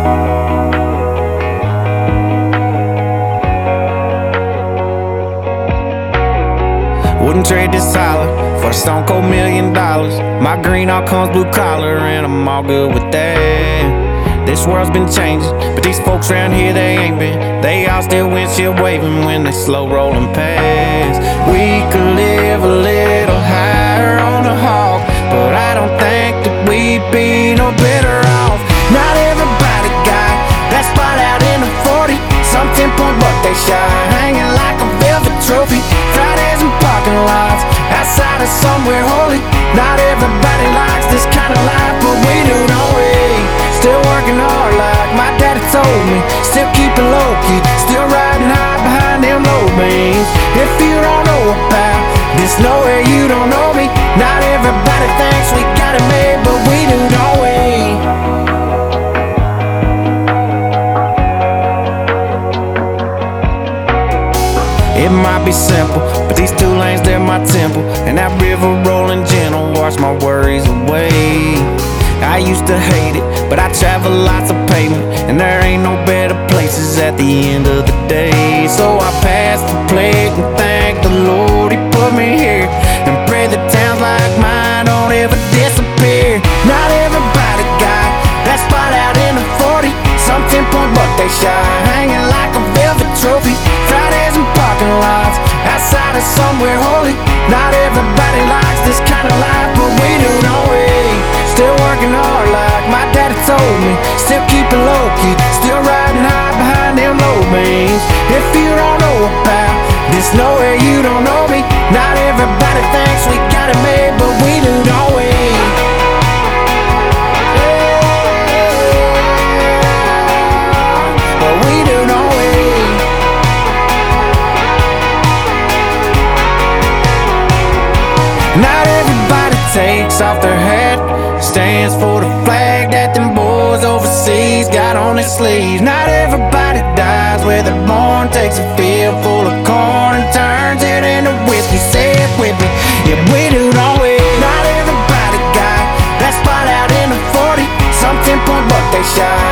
Wouldn't trade this holler for a stone cold $1,000,000. My green all comes blue collar, and I'm all good with that. This world's been changing, but these folks around here, they ain't been. They all still windshield waving when they slow rolling past. We could live a little higher on the hog, but I don't think that we'd be no better off. Not everybody got that spot out in the 40. Some 10-point buck they shine, hanging like a velvet trophy. Fridays in parking lots, outside of somewhere holy. Not everybody likes this kind of life, but we do, don't we? Still working hard like my daddy told me. Still keeping low key, still riding high behind them low beams. If you don't know about this nowhere, you don't know me. Not everybody thinks we got it made, but we do, don't we? It might be simple, but these 2 lanes, they're my temple. And that river rolling gentle, wash my worries away. I used to hate it, but I travel lots of pavement, and there ain't no better places at the end of the day. So I pass the plate and thank the Lord He put me here, and pray that towns like mine don't ever disappear. Not everybody got that spot out in the 40. Some 10-point buck they shine, hanging like a velvet trophy. Fridays in parking lots, outside of somewhere holy. Not everybody likes this kind of life, but we do, don't we? Still working hard like my daddy told me. Still keeping low key, still riding high behind them low beams. If you don't know about this nowhere, you don't know me. Not everybody thinks we got it made, but we do, don't we? But we do, don't we? Not everybody takes off their hat, stands for the flag that them boys overseas got on their sleeves. Not everybody dies where they're born, takes a field full of corn and turns it into whiskey. Say it with me, yeah, we do, don't we? Not everybody got that spot out in the 40. Some 10-point buck they shine,